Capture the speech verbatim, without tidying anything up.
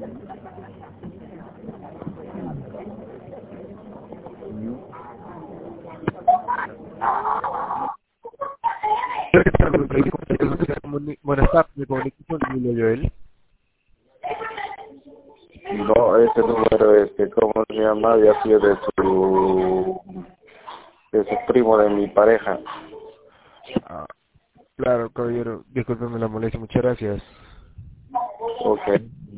Buenas tardes, me comunico con Emilio Joel. No, ese número, este, ¿cómo se llama? Había sido de su, de su primo de mi pareja. Ah, claro, caballero, discúlpeme la molestia, muchas gracias. Ok.